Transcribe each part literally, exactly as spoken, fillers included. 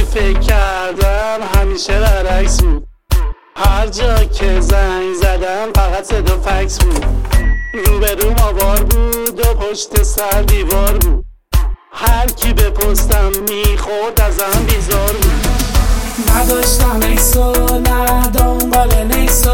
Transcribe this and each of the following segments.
فکر کردم همیشه برعکس بود. هر جا که زنگ زدم فقط صدا فکس بود. روبروم آوار بود و پشت سر دیوار بود. هر کی به پستم میخورد ازم بیزار بود. نداشتم ایکسو نه دنبال نیکسو،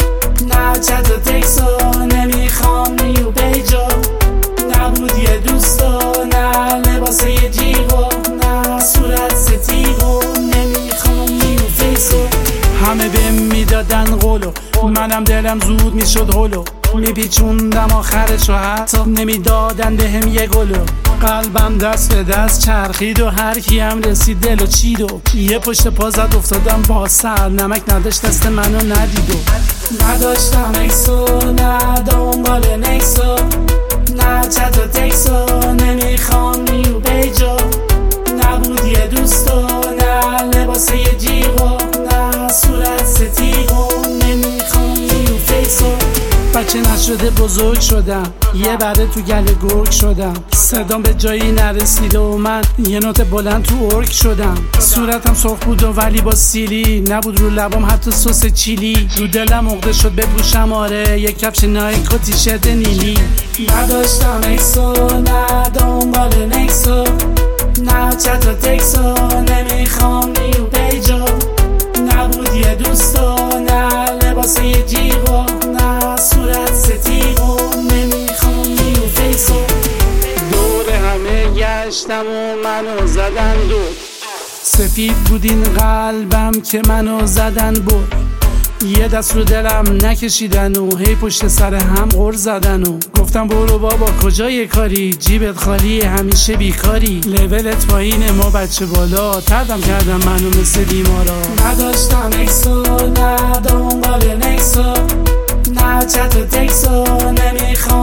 نه چت و تکسو، نمیخوام نیو بیجو. نبود یه دوستو نه لباس یه جیغو، نه صورت ستیغو، نمیخوام نیو فیسو. همه بهم میدادن قولو، منم دلم زود میشد هولو. میپیچوندم آخرشو حتی نمیدادن بهم یه گلو. قلبم دست به دست چرخید و هر کیم رسید دلو چید و یه پشت پا زد افتادم با سر. نمک نداشت دست منو ندید و نداشتم ایکسو نه دنبال نیکسو، نه چت و تکسو، نمیخوام نیو بیجو. نبود یه دوستو نه لباس یه جیغو، نه صورت ستیغو، نمیخوام نیو فیسو. بچه نشده بزرگ شدم، یه بره تو گله گرگ شدم. صدام به جایی نرسیده و من یه نوت بلند تو ارگ شدم. صورتم سرخ بود و ولی با سیلی نبود، رو لبام حتی سس چیلی. رو دلم عقده شد بپوشم آره یک کفش نایک و تیشرت نیلی. نداشتم ایکسو نه دنبال نیکسو، نه چت و تکسو، نمیخوام نیو بیجو. نبود یه دوستو نه لباس یه جیغو، نه صورت ستیغو، نمیخوام نیو فیسو. دور همه گشتم و منو زدن دور. سفید بود این قلبم که منو زدن بود. یه دست رو دلم نکشیدن و هی پشت سر هم غر زدن و گفتم برو بابا کجای کاری، جیبت خالی همیشه بیکاری. لولت پایین ما بچه بالا، تردم کردم منو مثل بیمارا. نداشتم ایکسو نه دنبال نیکسو، نه چت و تکسو، نمیخوام